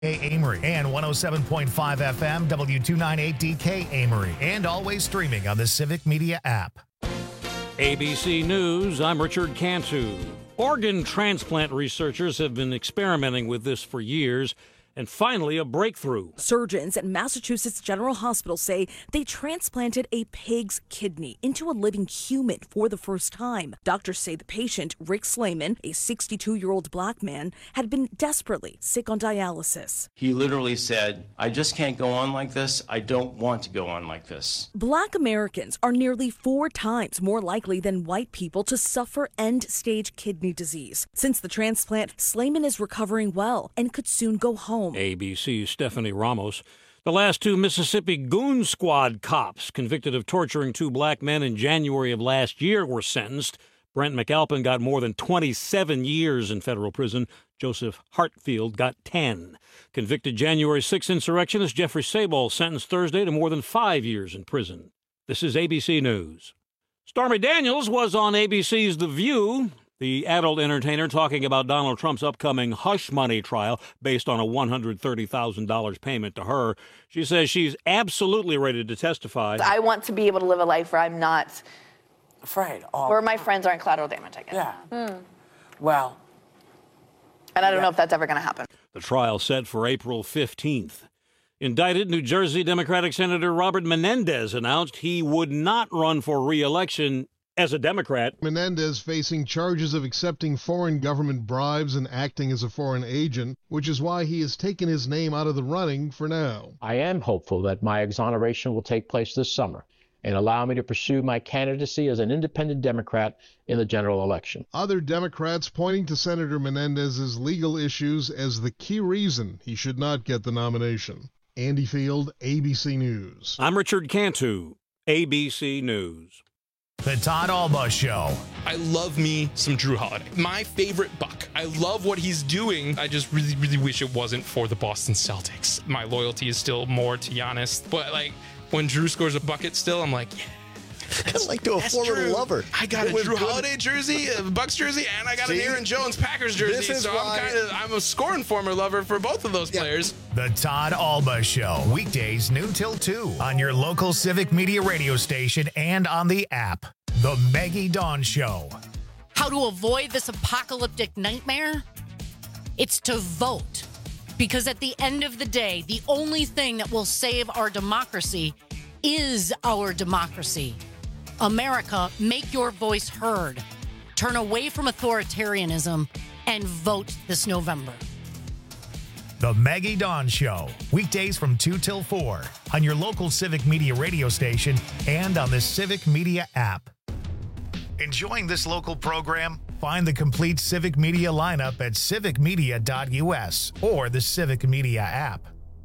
Amory and 107.5 FM W298DK Amory, and always streaming on the Civic Media app. ABC News, I'm Richard Cantu. Organ transplant researchers have been experimenting with this for years, and finally a breakthrough. Surgeons at Massachusetts General Hospital say they transplanted a pig's kidney into a living human for the first time. Doctors say the patient, Rick Slayman, a 62-year-old black man, had been desperately sick on dialysis. He literally said, I just can't go on like this. I don't want to go on like this. Black Americans are nearly 4 times more likely than white people to suffer end-stage kidney disease. Since the transplant, Slayman is recovering well and could soon go home. ABC's Stephanie Ramos. The last 2 Mississippi Goon Squad cops convicted of torturing 2 black men in January of last year were sentenced. Brent McAlpin got more than 27 years in federal prison. Joseph Hartfield got 10. Convicted January 6 insurrectionist Jeffrey Sabol sentenced Thursday to more than 5 years in prison. This is ABC News. Stormy Daniels was on ABC's The View. The adult entertainer talking about Donald Trump's upcoming hush money trial based on a $130,000 payment to her. She says she's absolutely ready to testify. I want to be able to live a life where I'm not afraid. Where my friends aren't collateral damage, I guess. Yeah. Well. And I don't know if that's ever going to happen. The trial set for April 15th. Indicted New Jersey Democratic Senator Robert Menendez announced he would not run for re-election as a Democrat. Menendez facing charges of accepting foreign government bribes and acting as a foreign agent, which is why he has taken his name out of the running for now. I am hopeful that my exoneration will take place this summer and allow me to pursue my candidacy as an independent Democrat in the general election. Other Democrats pointing to Senator Menendez's legal issues as the key reason he should not get the nomination. Andy Field, ABC News. I'm Richard Cantu, ABC News. The Todd Alba Show. I love me some Drew Holiday. My favorite Buck. I love what he's doing. I just really, really wish it wasn't for the Boston Celtics. My loyalty is still more to Giannis. But, like, when Drew scores a bucket still, I'm like, yeah. Kind of like to a former Drew. lover. I got a Drew Holiday jersey, a Bucks jersey, and I got an Aaron Jones Packers jersey. So I'm a scoring former lover for both of those players. The Todd Alba Show. Weekdays noon till 2 on your local Civic Media radio station and on the app. The Maggie Dawn Show. How to avoid this apocalyptic nightmare? It's to vote. Because at the end of the day, the only thing that will save our democracy is our democracy. America, make your voice heard. Turn away from authoritarianism and vote this November. The Maggie Dawn Show. Weekdays from 2 till 4 on your local Civic Media radio station and on the Civic Media app. Enjoying this local program? Find the complete Civic Media lineup at civicmedia.us or the Civic Media app.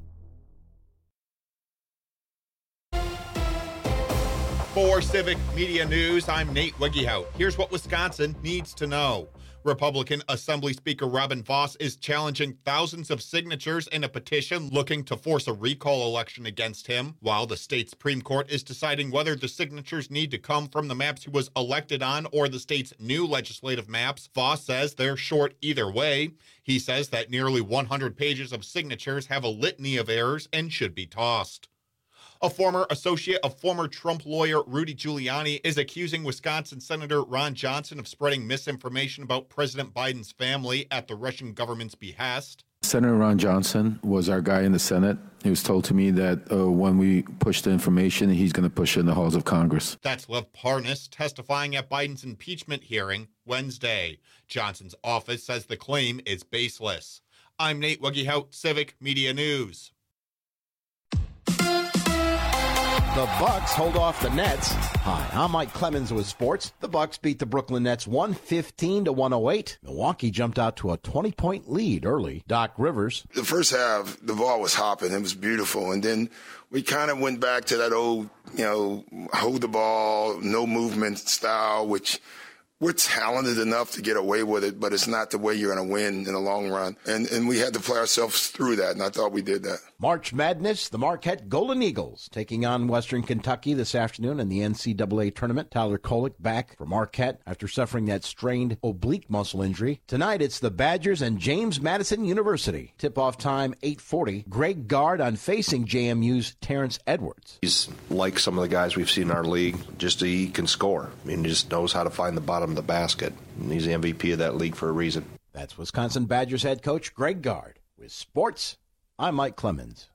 For Civic Media News, I'm Nate Wiggyhout. Here's what Wisconsin needs to know. Republican Assembly Speaker Robin Vos is challenging thousands of signatures in a petition looking to force a recall election against him, while the state Supreme Court is deciding whether the signatures need to come from the maps he was elected on or the state's new legislative maps. Vos says they're short either way. He says that nearly 100 pages of signatures have a litany of errors and should be tossed. A former associate of former Trump lawyer Rudy Giuliani is accusing Wisconsin Senator Ron Johnson of spreading misinformation about President Biden's family at the Russian government's behest. Senator Ron Johnson was our guy in the Senate. He was told to me that when we push the information, he's going to push it in the halls of Congress. That's Lev Parnas testifying at Biden's impeachment hearing Wednesday. Johnson's office says the claim is baseless. I'm Nate Wiggyhout, Civic Media News. The Bucks hold off the Nets. Hi, I'm Mike Clemens with sports. The Bucks beat the Brooklyn Nets 115-108. Milwaukee jumped out to a 20-point lead early. Doc Rivers. The first half, the ball was hopping. It was beautiful. And then we kind of went back to that old, hold the ball, no movement style, which we're talented enough to get away with it, but it's not the way you're going to win in the long run. And we had to play ourselves through that, and I thought we did that. March Madness, the Marquette Golden Eagles taking on Western Kentucky this afternoon in the NCAA tournament. Tyler Kolek back for Marquette after suffering that strained oblique muscle injury. Tonight, it's the Badgers and James Madison University. Tip-off time, 8:40. Greg Gard on facing JMU's Terrence Edwards. He's like some of the guys we've seen in our league. Just he can score. I mean, he just knows how to find the bottom of the basket. And he's the MVP of that league for a reason. That's Wisconsin Badgers head coach Greg Gard. With sports, I'm Mike Clemens.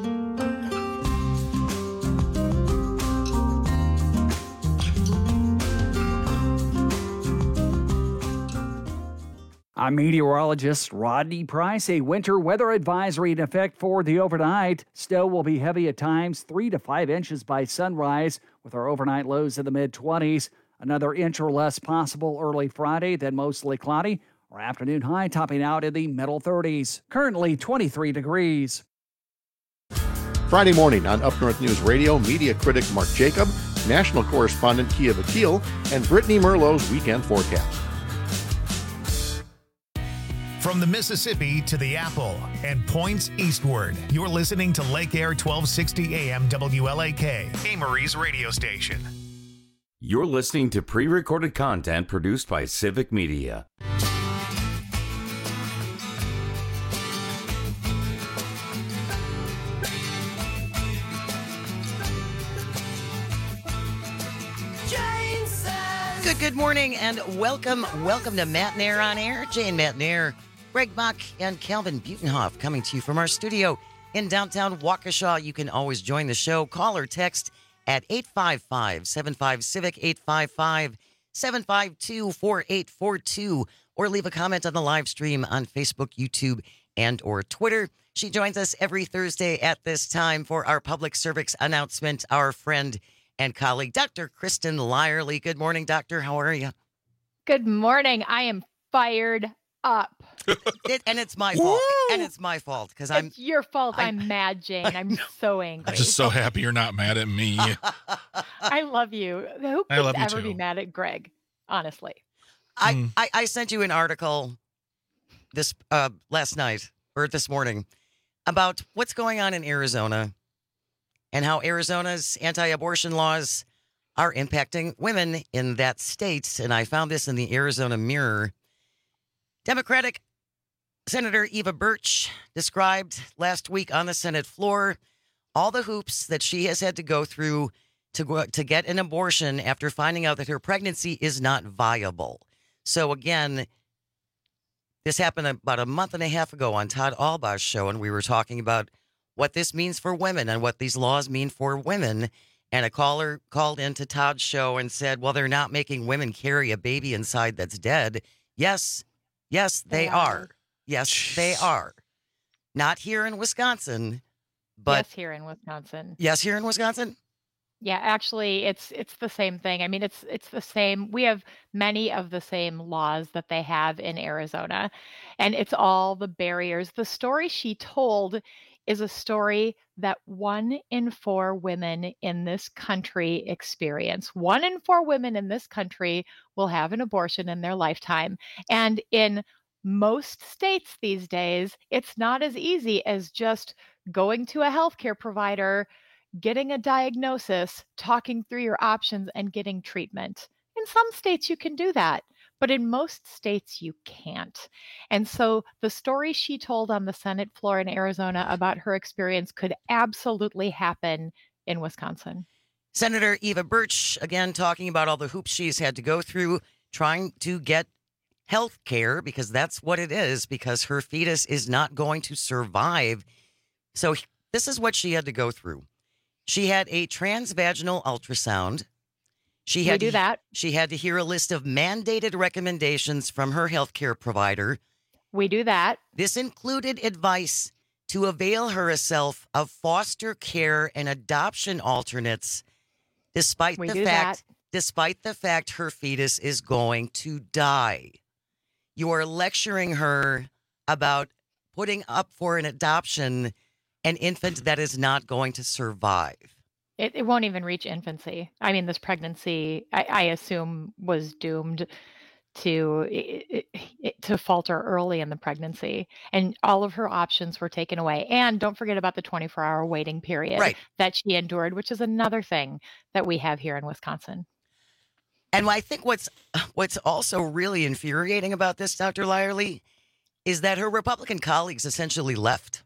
I'm meteorologist Rodney Price. A winter weather advisory in effect for the overnight. Snow will be heavy at times, 3 to 5 inches by sunrise, with our overnight lows in the mid-20s. Another inch or less possible early Friday, then mostly cloudy. Our afternoon high topping out in the middle 30s. Currently 23 degrees. Friday morning on Up North News Radio, media critic Mark Jacob, national correspondent Kia Vakil, and Brittany Merlot's weekend forecast. From the Mississippi to the Apple and points eastward, you're listening to Lake Air 1260 AM WLAK, Amory's radio station. You're listening to pre-recorded content produced by Civic Media. Good morning and welcome to Matt Nair on Air. Jane Matt Nair, Greg Mock, and Calvin Butenhoff coming to you from our studio in downtown Waukesha. You can always join the show. Call or text at 855-75-CIVIC, 855-752-4842, or leave a comment on the live stream on Facebook, YouTube, and or Twitter. She joins us every Thursday at this time for our public service announcement. Our friend and colleague, Dr. Kristen Lyerly. Good morning, Doctor. How are you? Good morning. I am fired up. And it's my fault. And it's my fault because It's your fault. I'm mad, Jane. I'm so angry. I'm just so happy you're not mad at me. I love you. Who I could love you ever too. be mad at Greg? Honestly. I sent you an article this last night or this morning about what's going on in Arizona and how Arizona's anti-abortion laws are impacting women in that state. And I found this in the Arizona Mirror. Democratic Senator Eva Birch described last week on the Senate floor all the hoops that she has had to go through to get an abortion after finding out that her pregnancy is not viable. So again, this happened about a month and a half ago on Todd Albaugh's show, and we were talking about what this means for women and what these laws mean for women. And a caller called into Todd's show and said, well, they're not making women carry a baby inside that's dead. Yes, they are. Yes, they are. Not here in Wisconsin, but yes, here in Wisconsin. Yes, here in Wisconsin. Yeah, actually, it's the same thing. I mean, it's the same. We have many of the same laws that they have in Arizona, and it's all the barriers. The story she told is a story that 1 in 4 women in this country experience. 1 in 4 women in this country will have an abortion in their lifetime. And in most states these days, it's not as easy as just going to a healthcare provider, getting a diagnosis, talking through your options, and getting treatment. In some states, you can do that. But in most states, you can't. And so the story she told on the Senate floor in Arizona about her experience could absolutely happen in Wisconsin. Senator Eva Birch, again, talking about all the hoops she's had to go through trying to get health care, because that's what it is, because her fetus is not going to survive. So this is what she had to go through. She had a transvaginal ultrasound. She had to hear a list of mandated recommendations from her healthcare provider. We do that. This included advice to avail herself of foster care and adoption alternates, despite the fact her fetus is going to die. You are lecturing her about putting up for an adoption an infant that is not going to survive. It won't even reach infancy. I mean, this pregnancy, I assume, was doomed to falter early in the pregnancy, and all of her options were taken away. And don't forget about the 24-hour waiting period that she endured, which is another thing that we have here in Wisconsin. And I think what's also really infuriating about this, Dr. Lyerly, is that her Republican colleagues essentially left.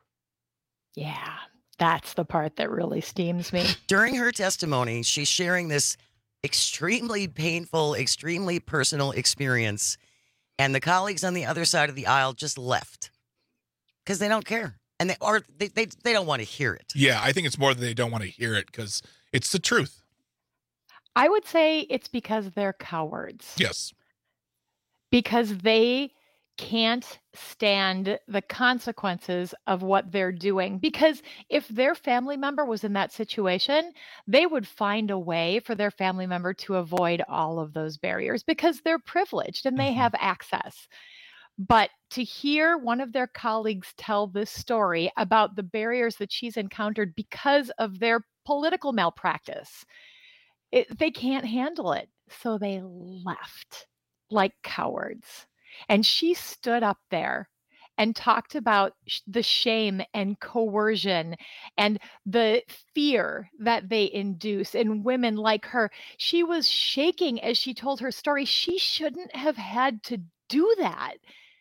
Yeah, that's the part that really steams me. During her testimony, she's sharing this extremely painful, extremely personal experience, and the colleagues on the other side of the aisle just left because they don't care, and they don't want to hear it. Yeah, I think it's more that they don't want to hear it because it's the truth. I would say it's because they're cowards. Yes. Because they can't stand the consequences of what they're doing. Because if their family member was in that situation, they would find a way for their family member to avoid all of those barriers because they're privileged and they have access. But to hear one of their colleagues tell this story about the barriers that she's encountered because of their political malpractice, they can't handle it. So they left like cowards. And she stood up there and talked about the shame and coercion and the fear that they induce in women like her. She was shaking as she told her story. She shouldn't have had to do that.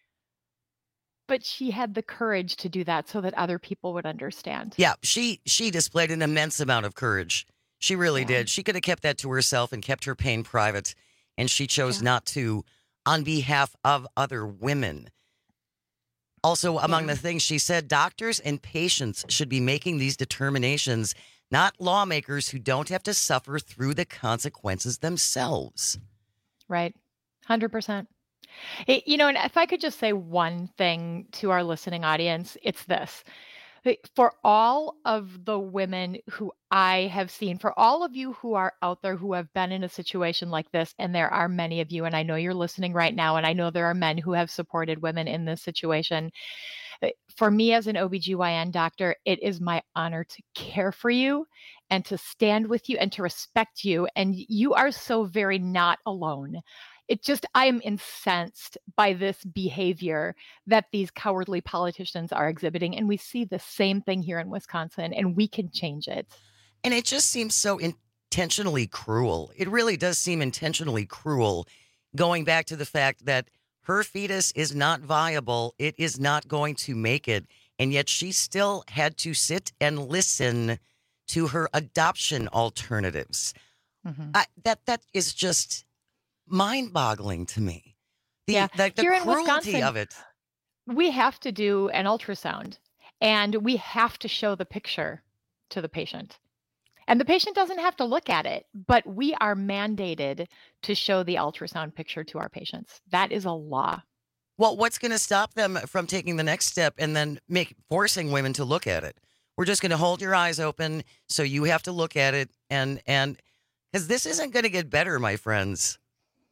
But she had the courage to do that so that other people would understand. Yeah, she displayed an immense amount of courage. She really did. She could have kept that to herself and kept her pain private, and she chose not to on behalf of other women. Also, among the things she said, doctors and patients should be making these determinations, not lawmakers who don't have to suffer through the consequences themselves. Right. 100%. And if I could just say one thing to our listening audience, it's this. For all of the women who I have seen, for all of you who are out there who have been in a situation like this, and there are many of you, and I know you're listening right now, and I know there are men who have supported women in this situation. For me as an OBGYN doctor, it is my honor to care for you and to stand with you and to respect you. And you are so very not alone. I am incensed by this behavior that these cowardly politicians are exhibiting. And we see the same thing here in Wisconsin, and we can change it. And it just seems so intentionally cruel. It really does seem intentionally cruel, going back to the fact that her fetus is not viable. It is not going to make it. And yet she still had to sit and listen to her adoption alternatives. Mm-hmm. That is just mind-boggling to me. The Here cruelty in Wisconsin, of it. We have to do an ultrasound, and we have to show the picture to the patient. And the patient doesn't have to look at it, but we are mandated to show the ultrasound picture to our patients. That is a law. Well, what's going to stop them from taking the next step and then forcing women to look at it? We're just going to hold your eyes open, so you have to look at it, and because this isn't going to get better, my friends.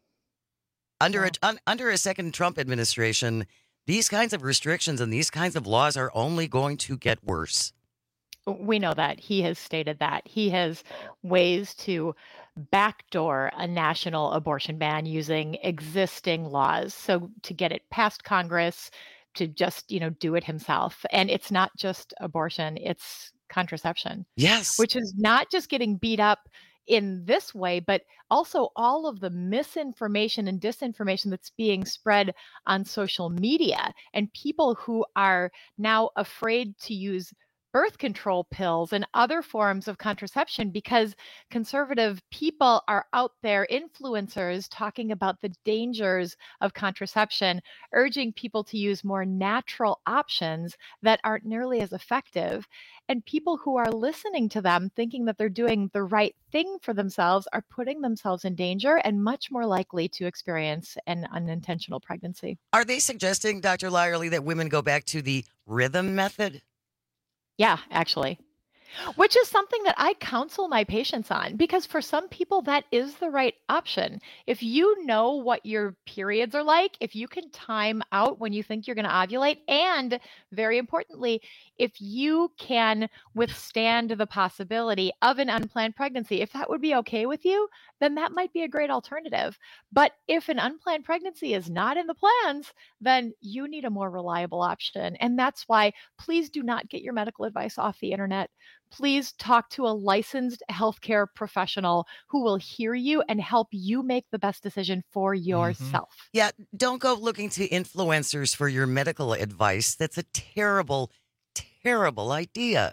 Under a second Trump administration, these kinds of restrictions and these kinds of laws are only going to get worse. We know that. He has stated that. He has ways to backdoor a national abortion ban using existing laws. So to get it past Congress, to just, do it himself. And it's not just abortion, it's contraception. Yes. Which is not just getting beat up in this way, but also all of the misinformation and disinformation that's being spread on social media, and people who are now afraid to use birth control pills and other forms of contraception because conservative people are out there, influencers, talking about the dangers of contraception, urging people to use more natural options that aren't nearly as effective. And people who are listening to them, thinking that they're doing the right thing for themselves, are putting themselves in danger and much more likely to experience an unintentional pregnancy. Are they suggesting, Dr. Lyerly, that women go back to the rhythm method? Yeah, actually. Which is something that I counsel my patients on, because for some people that is the right option. If you know what your periods are like, if you can time out when you think you're going to ovulate, and very importantly, if you can withstand the possibility of an unplanned pregnancy, if that would be okay with you, then that might be a great alternative. But if an unplanned pregnancy is not in the plans, then you need a more reliable option. And that's why please do not get your medical advice off the internet. Please talk to a licensed healthcare professional who will hear you and help you make the best decision for yourself. Yeah, don't go looking to influencers for your medical advice. That's a terrible, terrible idea.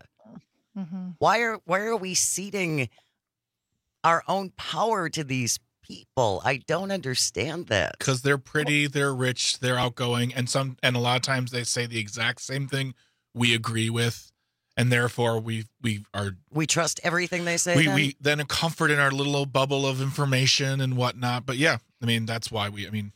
Why are we ceding our own power to these people? I don't understand that. Because they're pretty, they're rich, they're outgoing, and a lot of times they say the exact same thing we agree with. And therefore, we trust everything they say. We then are comfort in our little old bubble of information and whatnot. But yeah, I mean, that's why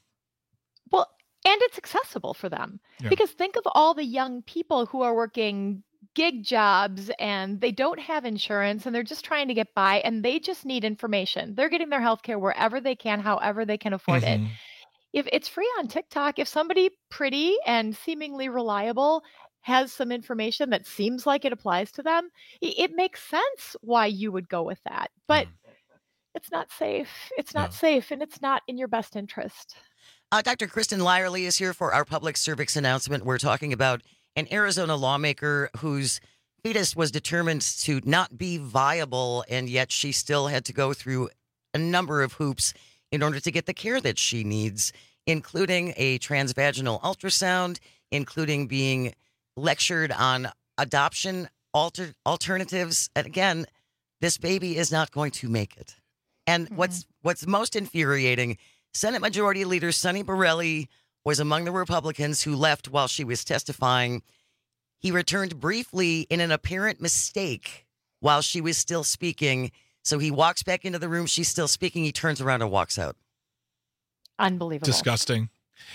Well, and it's accessible for them. Yeah. Because think of all the young people who are working gig jobs and they don't have insurance and they're just trying to get by and they just need information. They're getting their healthcare wherever they can, however they can afford it. If it's free on TikTok, if somebody pretty and seemingly reliable has some information that seems like it applies to them, it makes sense why you would go with that. But it's not safe. It's not safe, and it's not in your best interest. Dr. Kristen Lyerly is here for our public service announcement. We're talking about an Arizona lawmaker whose fetus was determined to not be viable, and yet she still had to go through a number of hoops in order to get the care that she needs, including a transvaginal ultrasound, including being lectured on adoption alternatives. And again, this baby is not going to make it. And what's most infuriating, Senate Majority Leader Sonny Borelli was among the Republicans who left while she was testifying. He returned briefly in an apparent mistake while she was still speaking. So he walks back into the room. She's still speaking. He turns around and walks out. Unbelievable. disgusting.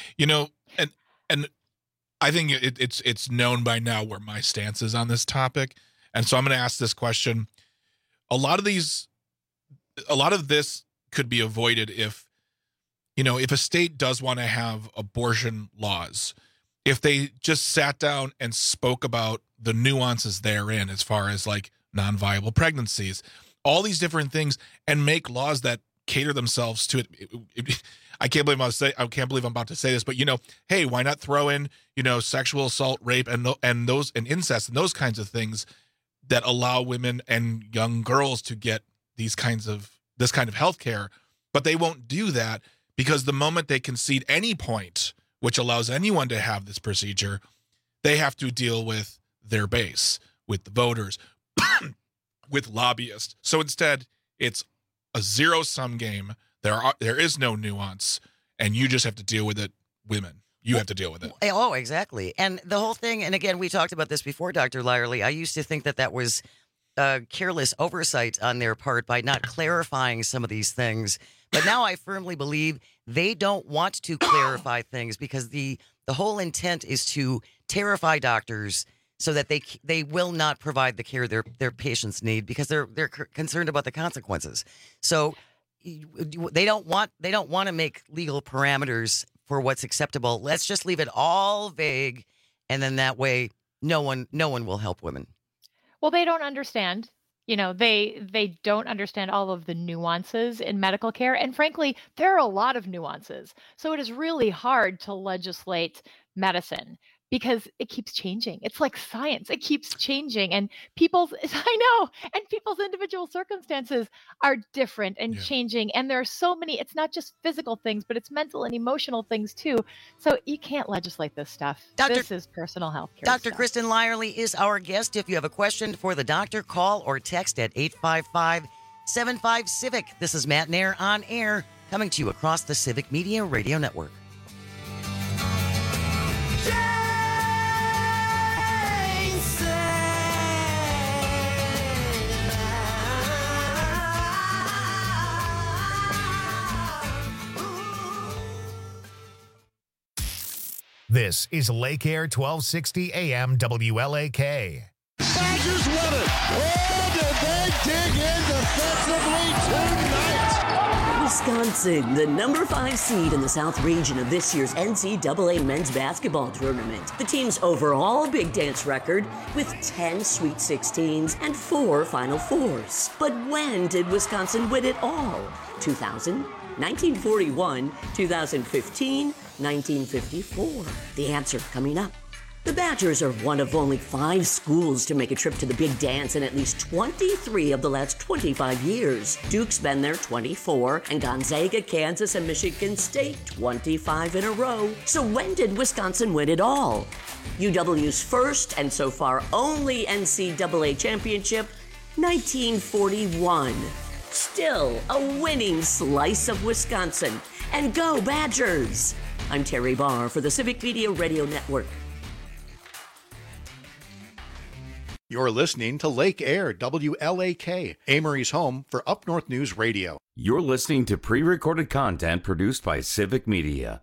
And I think it's known by now where my stance is on this topic. And so I'm going to ask this question. A lot of this could be avoided if a state does want to have abortion laws, if they just sat down and spoke about the nuances therein as far as like non-viable pregnancies, all these different things, and make laws that cater themselves to it. I can't believe I'm about to say this, but hey, why not throw in sexual assault, rape, and incest and those kinds of things that allow women and young girls to get this kind of health care, but they won't do that because the moment they concede any point which allows anyone to have this procedure, they have to deal with their base, with the voters, with lobbyists. So instead, it's a zero-sum game. There is no nuance, and you just have to deal with it, women. You have to deal with it. Oh, exactly. And the whole thing, and again, we talked about this before, Dr. Lyerly. I used to think that was careless oversight on their part by not clarifying some of these things. But now I firmly believe they don't want to clarify things because the whole intent is to terrify doctors so that they will not provide the care their patients need because they're concerned about the consequences. So they don't want to make legal parameters for what's acceptable. Let's just leave it all vague, and then that way no one will help women. Well, they don't understand. They don't understand all of the nuances in medical care. And frankly, there are a lot of nuances. So it is really hard to legislate medicine because it keeps changing. It's like science. It keeps changing. And people's individual circumstances are different and changing. And there are so many, it's not just physical things, but it's mental and emotional things too. So you can't legislate this stuff. This is personal health care. Dr. Kristen Lyerly is our guest. If you have a question for the doctor, call or text at 855-75-CIVIC. This is Matt Nair on air, coming to you across the Civic Media Radio Network. This is Lake Air 1260 AM WLAK. Badgers win it. Oh, did they dig in defensively tonight? Wisconsin, the number 5 seed in the South region of this year's NCAA men's basketball tournament. The team's overall Big Dance record with 10 Sweet 16s and 4 Final Fours. But when did Wisconsin win it all? 2000, 1941, 2015, 1954. The answer coming up. The Badgers are one of only 5 schools to make a trip to the Big Dance in at least 23 of the last 25 years. Duke's been there 24, and Gonzaga, Kansas, and Michigan State 25 in a row. So when did Wisconsin win it all? UW's first and so far only NCAA championship, 1941. Still a winning slice of Wisconsin. And go Badgers! I'm Terry Barr for the Civic Media Radio Network. You're listening to Lake Air, WLAK, Amory's home for Up North News Radio. You're listening to pre-recorded content produced by Civic Media.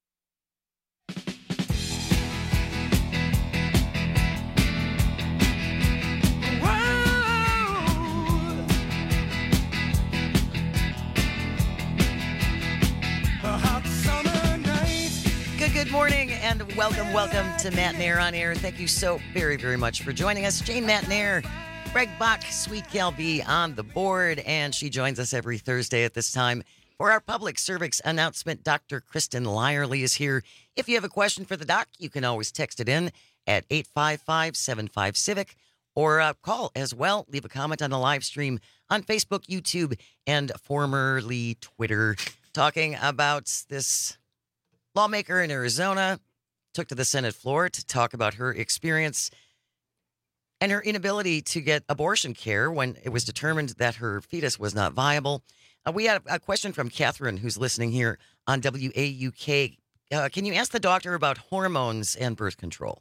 Good morning and welcome to Matt Nair on Air. Thank you so very, very much for joining us. Jane Matt Nair, Greg Bach, Sweet Gal B on the board, and she joins us every Thursday at this time for our public service announcement. Dr. Kristen Lyerly is here. If you have a question for the doc, you can always text it in at 855-75-CIVIC or call as well. Leave a comment on the live stream on Facebook, YouTube, and formerly Twitter, talking about this lawmaker in Arizona took to the Senate floor to talk about her experience and her inability to get abortion care when it was determined that her fetus was not viable. We had a question from Catherine, who's listening here on WAUK. Can you ask the doctor about hormones and birth control?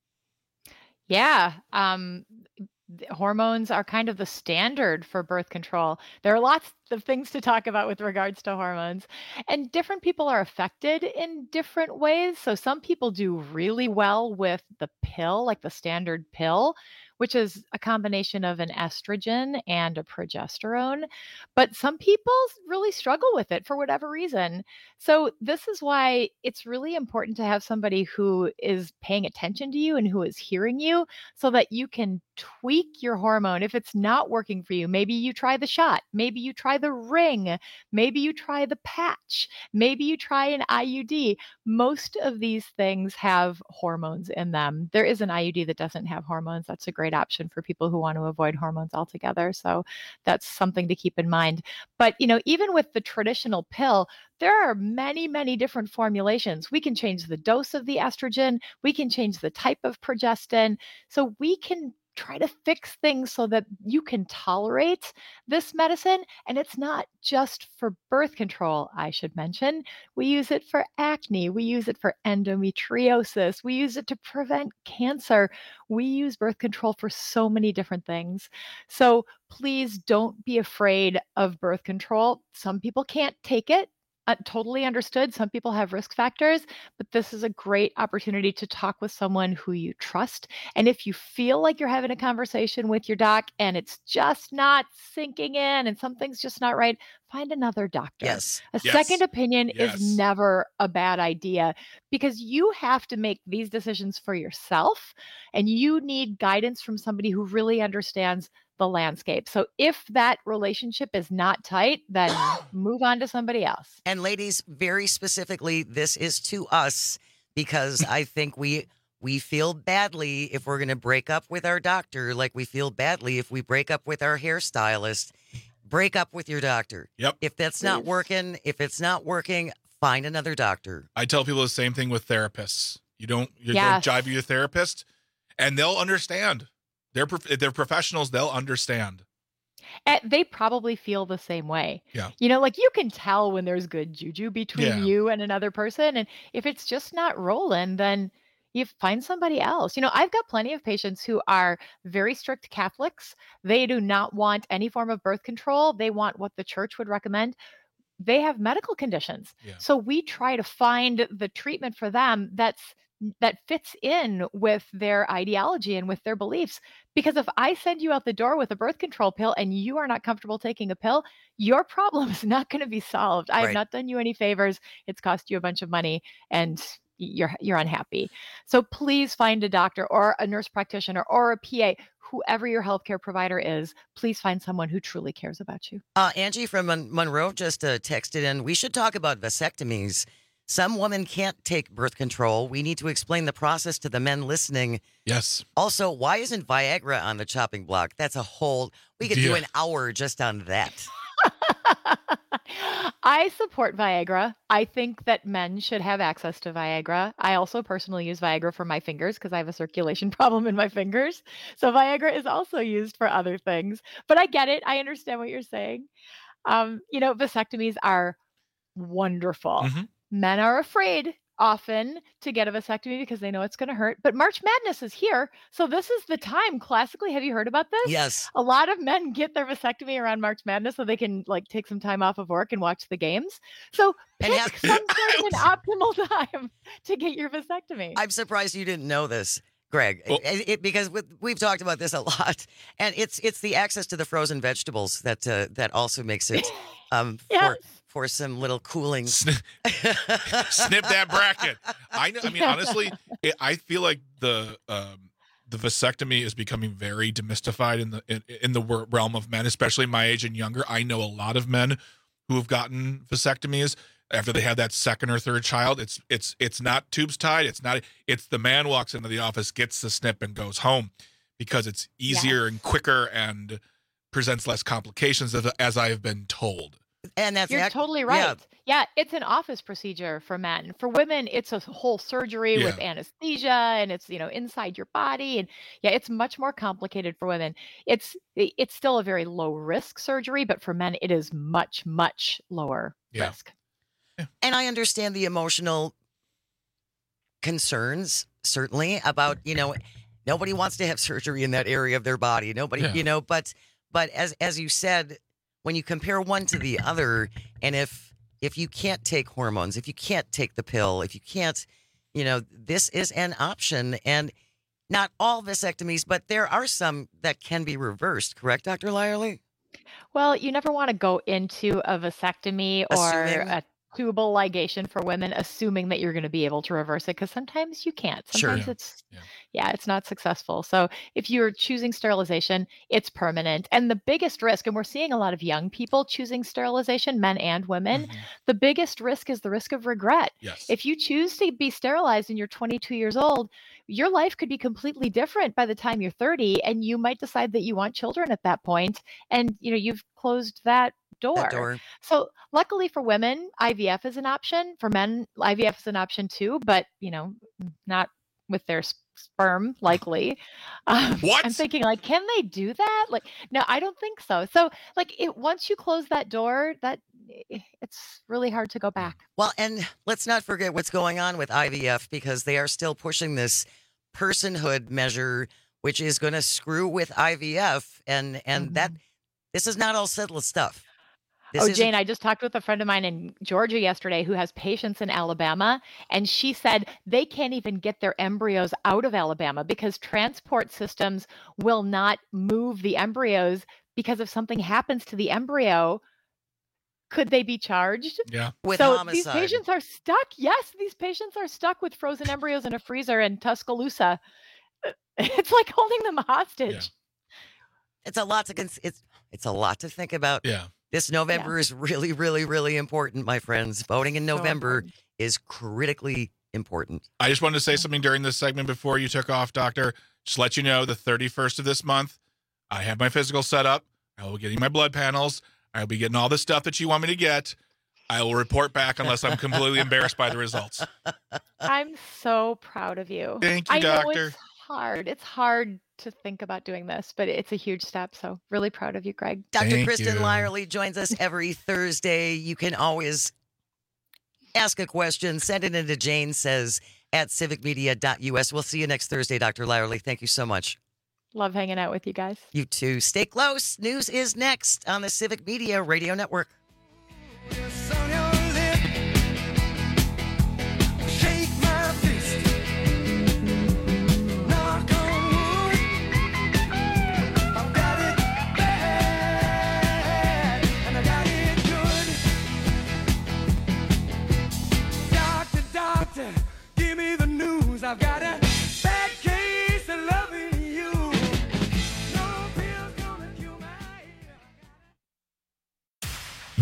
Yeah. Hormones are kind of the standard for birth control. There are lots of things to talk about with regards to hormones, and different people are affected in different ways. So some people do really well with the pill, like the standard pill, which is a combination of an estrogen and a progesterone. But some people really struggle with it for whatever reason. So this is why it's really important to have somebody who is paying attention to you and who is hearing you so that you can tweak your hormone. If it's not working for you, maybe you try the shot, maybe you try the ring, maybe you try the patch, maybe you try an IUD. Most of these things have hormones in them. There is an IUD that doesn't have hormones. That's a great option for people who want to avoid hormones altogether. So that's something to keep in mind. But, even with the traditional pill, there are many, many different formulations. We can change the dose of the estrogen. We can change the type of progestin. So we can try to fix things so that you can tolerate this medicine. And it's not just for birth control, I should mention. We use it for acne. We use it for endometriosis. We use it to prevent cancer. We use birth control for so many different things. So please don't be afraid of birth control. Some people can't take it. Totally understood. Some people have risk factors, but this is a great opportunity to talk with someone who you trust. And if you feel like you're having a conversation with your doc and it's just not sinking in and something's just not right, find another doctor. Yes. A second opinion is never a bad idea because you have to make these decisions for yourself and you need guidance from somebody who really understands the landscape. So if that relationship is not tight, then move on to somebody else. And ladies, very specifically, this is to us because I think we feel badly if we're going to break up with our doctor, like we feel badly if we break up with our hairstylist. Break up with your doctor. Yep. If that's not working, find another doctor. I tell people the same thing with therapists. You don't jive with your therapist, and they'll understand. They're professionals. They'll understand. They probably feel the same way. Yeah. You can tell when there's good juju between you and another person. And if it's just not rolling, then you find somebody else. I've got plenty of patients who are very strict Catholics. They do not want any form of birth control. They want what the church would recommend. They have medical conditions. Yeah. So we try to find the treatment for them that's that fits in with their ideology and with their beliefs. Because if I send you out the door with a birth control pill and you are not comfortable taking a pill, your problem is not going to be solved. I have not done you any favors. It's cost you a bunch of money and you're unhappy. So please find a doctor or a nurse practitioner or a PA, whoever your healthcare provider is. Please find someone who truly cares about you. Angie from Monroe just texted in, we should talk about vasectomies. Some women can't take birth control. We need to explain the process to the men listening. Yes. Also, why isn't Viagra on the chopping block? That's a whole, we could do an hour just on that. I support Viagra. I think that men should have access to Viagra. I also personally use Viagra for my fingers because I have a circulation problem in my fingers. So Viagra is also used for other things. But I get it. I understand what you're saying. Vasectomies are wonderful. Mm-hmm. Men are afraid often to get a vasectomy because they know it's going to hurt. But March Madness is here. So this is the time. Classically, have you heard about this? Yes. A lot of men get their vasectomy around March Madness so they can take some time off of work and watch the games. So pick some sort of an optimal time to get your vasectomy. I'm surprised you didn't know this, Greg, because we've talked about this a lot. And it's the access to the frozen vegetables that also makes it for some little cooling. Snip that bracket. I know. I mean, honestly, I feel like the vasectomy is becoming very demystified in the realm of men, especially my age and younger. I know a lot of men who have gotten vasectomies after they have that second or third child. It's not tubes tied. It's the man walks into the office, gets the snip, and goes home because it's easier and quicker and presents less complications, as I have been told. And you're totally right. Yeah, it's an office procedure for men. For women, it's a whole surgery with anesthesia, and it's inside your body, and it's much more complicated for women. It's still a very low risk surgery, but for men, it is much lower risk. Yeah. And I understand the emotional concerns, certainly, about nobody wants to have surgery in that area of their body. Nobody, but as you said, when you compare one to the other, and if you can't take hormones, if you can't take the pill, if you can't, this is an option. And not all vasectomies, but there are some that can be reversed. Correct, Dr. Lyerly? Well, you never want to go into a vasectomy or a tubal ligation for women, assuming that you're going to be able to reverse it, because sometimes you can't. Sometimes it's not successful. So if you're choosing sterilization, it's permanent. And the biggest risk, and we're seeing a lot of young people choosing sterilization, men and women, the biggest risk is the risk of regret. Yes. If you choose to be sterilized and you're 22 years old, your life could be completely different by the time you're 30, and you might decide that you want children at that point, and you've closed that door. So luckily for women, IVF is an option. For men, IVF is an option too, but not with their sperm, likely. What? I'm thinking, can they do that? No, I don't think so. So once you close that door, it's really hard to go back. Well, and let's not forget what's going on with IVF, because they are still pushing this personhood measure, which is going to screw with IVF, and that this is not all settled stuff. Jane, I just talked with a friend of mine in Georgia yesterday who has patients in Alabama, and she said they can't even get their embryos out of Alabama because transport systems will not move the embryos, because if something happens to the embryo, could they be charged? Yeah. With so homicide. These patients are stuck. Yes, these patients are stuck with frozen embryos in a freezer in Tuscaloosa. It's like holding them hostage. Yeah. It's a lot to think about. Yeah. This November is really, really, really important, my friends. Voting in November is critically important. I just wanted to say something during this segment before you took off, Doctor. Just let you know, the 31st of this month, I have my physical set up. I will be getting my blood panels. I will be getting all the stuff that you want me to get. I will report back unless I'm completely embarrassed by the results. I'm so proud of you. Thank you, Doctor. I know it's hard. It's hard to think about doing this, but it's a huge step. So really proud of you, Greg. Dr. Kristen Lyerly joins us every Thursday. You can always ask a question. Send it into Jane Says at civicmedia.us. We'll see you next Thursday, Dr. Lyerly. Thank you so much. Love hanging out with you guys. You too. Stay close. News is next on the Civic Media Radio Network. Shake my fist.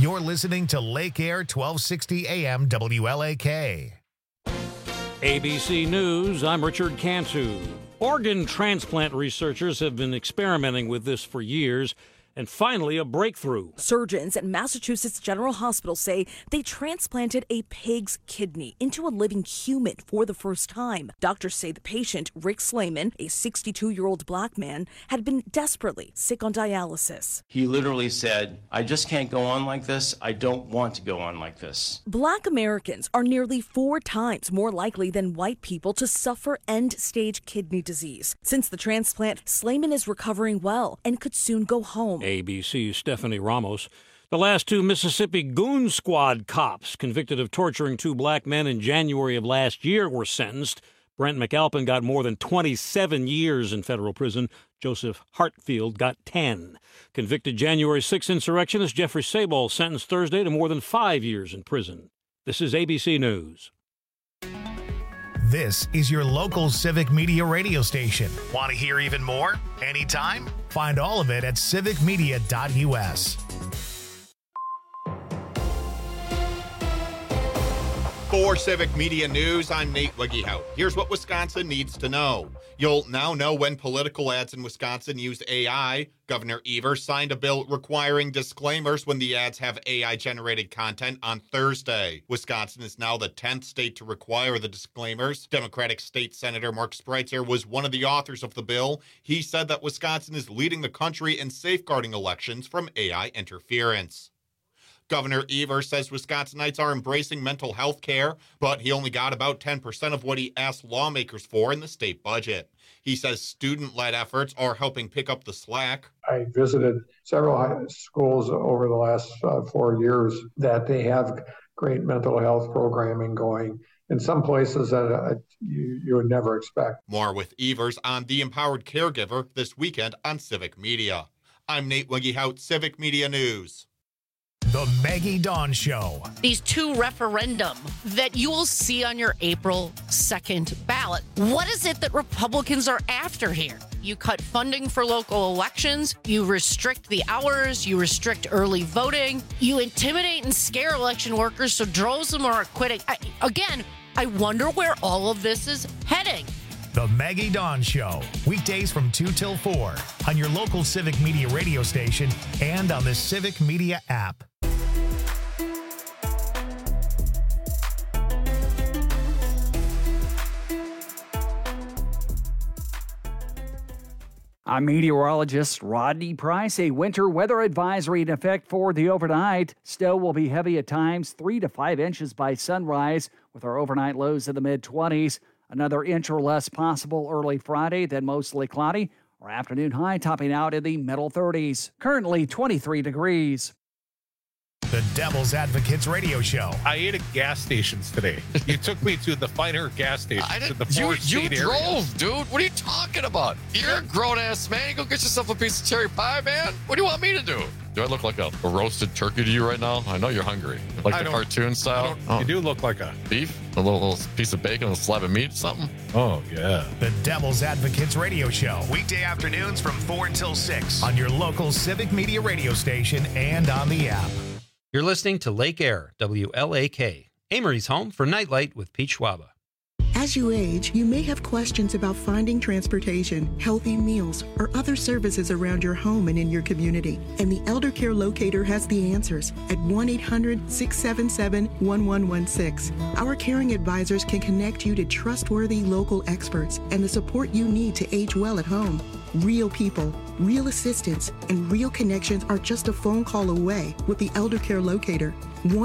You're listening to Lake Air 1260 AM WLAK. ABC News, I'm Richard Cantu. Organ transplant researchers have been experimenting with this for years, and finally a breakthrough. Surgeons at Massachusetts General Hospital say they transplanted a pig's kidney into a living human for the first time. Doctors say the patient, Rick Slayman, a 62-year-old black man, had been desperately sick on dialysis. He literally said, I just can't go on like this. I don't want to go on like this. Black Americans are nearly 4 times more likely than white people to suffer end-stage kidney disease. Since the transplant, Slayman is recovering well and could soon go home. ABC's Stephanie Ramos. The last 2 Mississippi Goon Squad cops convicted of torturing 2 black men in January of last year were sentenced. Brent McAlpin got more than 27 years in federal prison. Joseph Hartfield got 10. Convicted January 6 insurrectionist Jeffrey Sabol sentenced Thursday to more than 5 years in prison. This is ABC News. This is your local Civic Media radio station. Want to hear even more? Anytime? Find all of it at civicmedia.us. For Civic Media News, I'm Nate Wiggyhout. Here's what Wisconsin needs to know. You'll now know when political ads in Wisconsin use AI. Governor Evers signed a bill requiring disclaimers when the ads have AI-generated content on Thursday. Wisconsin is now the 10th state to require the disclaimers. Democratic State Senator Mark Spreitzer was one of the authors of the bill. He said that Wisconsin is leading the country in safeguarding elections from AI interference. Governor Evers says Wisconsinites are embracing mental health care, but he only got about 10% of what he asked lawmakers for in the state budget. He says student-led efforts are helping pick up the slack. I visited several high schools over the last 4 years that they have great mental health programming going in some places that you would never expect. More with Evers on The Empowered Caregiver this weekend on Civic Media. I'm Nate Wiggyhout, Civic Media News. The Maggie Dawn Show. These 2 referendum that you will see on your April 2nd ballot. What is it that Republicans are after here? You cut funding for local elections, you restrict the hours, you restrict early voting, you intimidate and scare election workers so droves of them are quitting. I wonder where all of this is heading. The Maggie Dawn Show, weekdays from 2 till 4 on your local Civic Media radio station and on the Civic Media app. I'm meteorologist Rodney Price. A winter weather advisory in effect for the overnight. Snow will be heavy at times, 3 to 5 inches by sunrise, with our overnight lows in the mid-20s. Another inch or less possible early Friday, then mostly cloudy. Our afternoon high topping out in the middle 30s. Currently 23 degrees. The Devil's Advocates radio show. I ate at gas stations today. You took me to the finer gas stations in the You drove, dude. What are you talking about? You're a grown-ass man. You go get yourself a piece of cherry pie, man. What do you want me to do? Do I look like a roasted turkey to you right now? I know you're hungry. Like the cartoon style? You do look like a beef? A little piece of bacon, a slab of meat, something? Oh, yeah. The Devil's Advocates radio show. Weekday afternoons from 4 until 6 on your local Civic Media radio station and on the app. You're listening to Lake Air, WLAK, Amory's home for Nightlight with Pete Schwaba. As you age, you may have questions about finding transportation, healthy meals, or other services around your home and in your community. And the Elder Care Locator has the answers at 1-800-677-1116. Our caring advisors can connect you to trustworthy local experts and the support you need to age well at home. Real people, real assistance, and real connections are just a phone call away with the Elder Care Locator.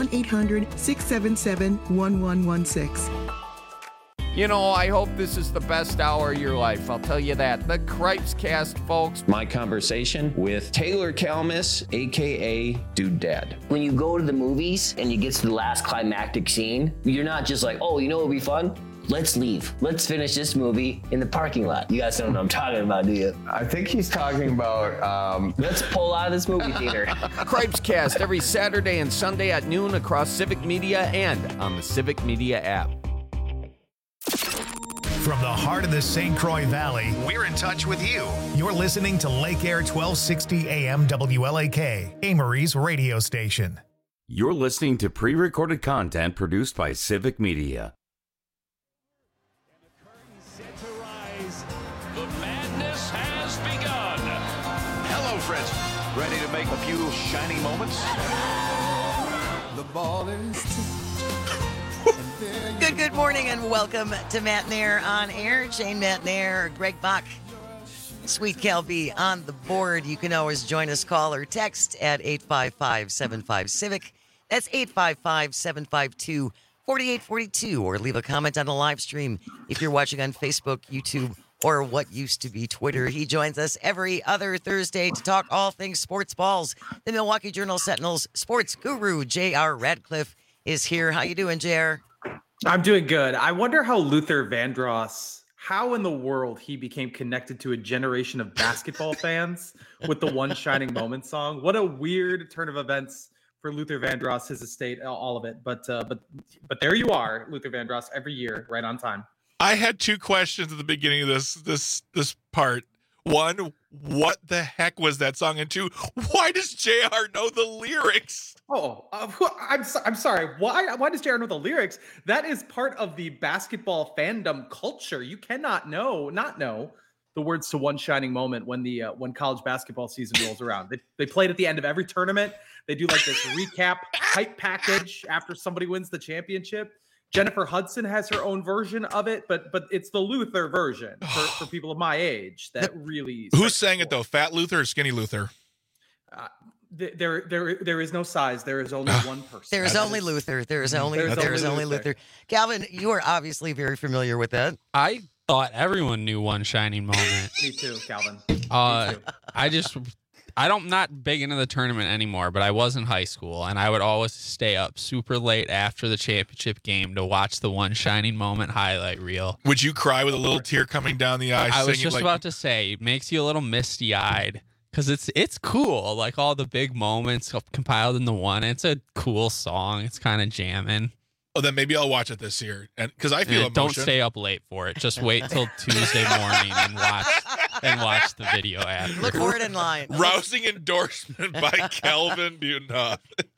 1-800-677-1116. You know, I hope this is the best hour of your life. I'll tell you that. The Cripes Cast, folks. My conversation with Taylor Kalmus, a.k.a. Dude Dad. When you go to the movies and you get to the last climactic scene, you're not just like, oh, you know what would be fun? Let's leave. Let's finish this movie in the parking lot. You guys don't know what I'm talking about, do you? I think he's talking about, let's pull out of this movie theater. Cripes Cast every Saturday and Sunday at noon across Civic Media and on the Civic Media app. From the heart of the St. Croix Valley, we're in touch with you. You're listening to Lake Air 1260 AM WLAK, Amory's radio station. You're listening to pre-recorded content produced by Civic Media. The madness has begun. Hello, friends. Ready to make a few shining moments? The ball is Good morning and welcome to Matt Nair on air. Shane Matt Nair, Greg Bach, Sweet Cal B on the board. You can always join us, call or text at 855-75-CIVIC. That's 855-752-4842, or leave a comment on the live stream if you're watching on Facebook, YouTube, or what used to be Twitter. He joins us every other Thursday to talk all things sports balls. The Milwaukee Journal-Sentinel's sports guru, J.R. Radcliffe, is here. How you doing, J.R.? I'm doing good. I wonder how Luther Vandross, how in the world he became connected to a generation of basketball fans with the One Shining Moment song. What a weird turn of events for Luther Vandross, his estate, all of it. But there you are, Luther Vandross, every year, right on time. I had two questions at the beginning of this part. One, what the heck was that song? And two, why does JR know the lyrics? I'm sorry. Why does JR know the lyrics? That is part of the basketball fandom culture. You cannot not know the words to One Shining Moment when college basketball season rolls around. They play it at the end of every tournament. They do like this recap hype package after somebody wins the championship. Jennifer Hudson has her own version of it, but it's the Luther version for people of my age that really. Who sang it though? Fat Luther or Skinny Luther? There is no size. There is only one person. There is only Luther. There is only Luther. Calvin, you are obviously very familiar with that. I thought everyone knew One Shining Moment. Me too, Calvin. I'm not big into the tournament anymore, but I was in high school, and I would always stay up super late after the championship game to watch the One Shining Moment highlight reel. Would you cry with a little tear coming down the eye? I was just about to say, it makes you a little misty-eyed because it's cool, like all the big moments compiled into one. It's a cool song. It's kind of jamming. Oh, then maybe I'll watch it this year, and because I feel emotion. Don't stay up late for it. Just wait till Tuesday morning and watch the video after. Look for it in line. Rousing endorsement by Calvin Bunoff.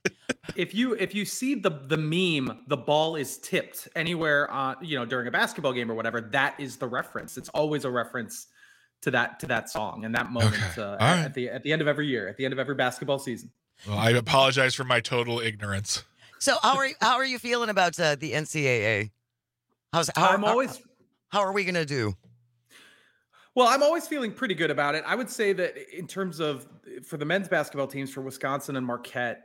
If you see the meme, the ball is tipped anywhere during a basketball game or whatever, that is the reference. It's always a reference to that song and that moment at the end of every year, at the end of every basketball season. Well, I apologize for my total ignorance. So how are you feeling about the NCAA? How are we gonna do? Well, I'm always feeling pretty good about it. I would say that in terms of for the men's basketball teams for Wisconsin and Marquette,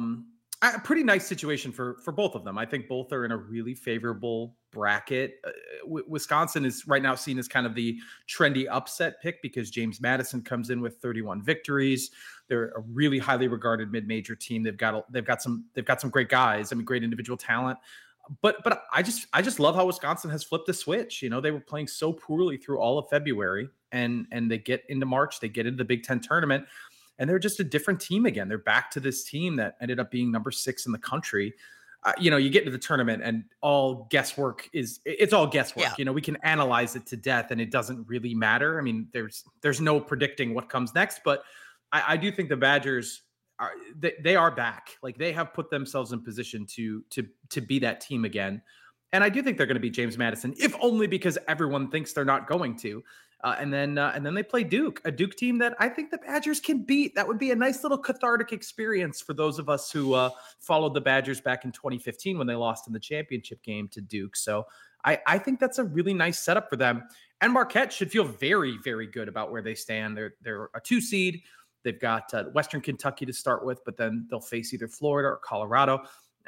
a pretty nice situation for both of them. I think both are in a really favorable bracket. Wisconsin is right now seen as kind of the trendy upset pick because James Madison comes in with 31 victories. They're a really highly regarded mid-major team. They've got some great guys. I mean, great individual talent. But I just love how Wisconsin has flipped the switch. You know, they were playing so poorly through all of February, and they get into March, they get into the Big Ten tournament, and they're just a different team again. They're back to this team that ended up being number 6 in the country. You get into the tournament and it's all guesswork. Yeah. You know, we can analyze it to death and it doesn't really matter. I mean, there's no predicting what comes next, but I do think the Badgers they are back. Like they have put themselves in position to be that team again. And I do think they're going to beat James Madison, if only because everyone thinks they're not going to. And then they play Duke, a Duke team that I think the Badgers can beat. That would be a nice little cathartic experience for those of us who followed the Badgers back in 2015 when they lost in the championship game to Duke. So I think that's a really nice setup for them. And Marquette should feel very, very good about where they stand. They're a 2 seed. They've got Western Kentucky to start with, but then they'll face either Florida or Colorado.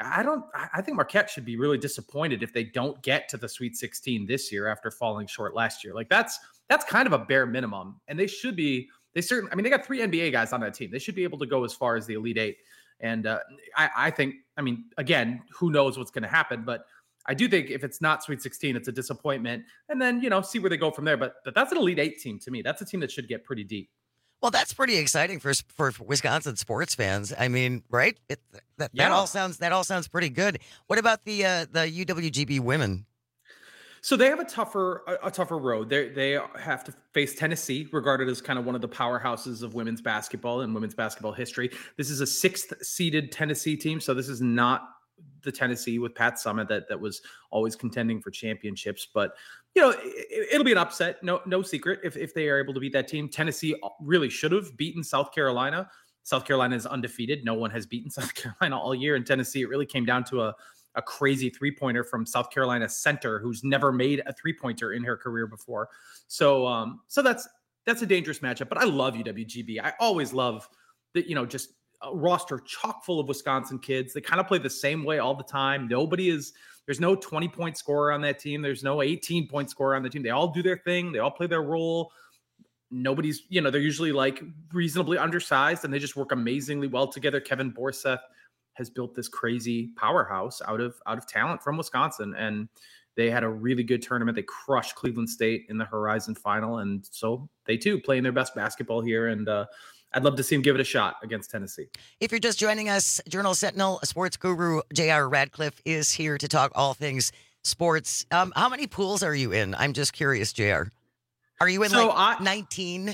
I think Marquette should be really disappointed if they don't get to the Sweet 16 this year after falling short last year. Like that's kind of a bare minimum. And they should be, they got 3 NBA guys on that team. They should be able to go as far as the Elite 8. And I think, again, who knows what's going to happen, but I do think if it's not Sweet 16, it's a disappointment. And then, see where they go from there. But that's an Elite 8 team to me. That's a team that should get pretty deep. Well, that's pretty exciting for Wisconsin sports fans. I mean, right? That all sounds pretty good. What about the UWGB women? So they have a tougher road. They have to face Tennessee, regarded as kind of one of the powerhouses of women's basketball and women's basketball history. This is a 6th seeded Tennessee team, so this is not the Tennessee with Pat Summitt that was always contending for championships. But it'll be an upset, no secret, if they are able to beat that team. Tennessee really should have beaten South Carolina. South Carolina is undefeated. No one has beaten South Carolina all year. In Tennessee, it really came down to a crazy three-pointer from South Carolina center who's never made a three-pointer in her career before. So that's a dangerous matchup. But I love UWGB. I always love that, just a roster chock full of Wisconsin kids. They kind of play the same way all the time. There's no 20-point scorer on that team. There's no 18-point scorer on the team. They all do their thing. They all play their role. Nobody's, they're usually like reasonably undersized, and they just work amazingly well together. Kevin Borseth has built this crazy powerhouse out of talent from Wisconsin, and they had a really good tournament. They crushed Cleveland State in the Horizon Final, and so they too playing their best basketball here. And I'd love to see them give it a shot against Tennessee. If you're just joining us, Journal Sentinel sports guru J.R. Radcliffe is here to talk all things sports. How many pools are you in? I'm just curious, J.R. Are you in 19?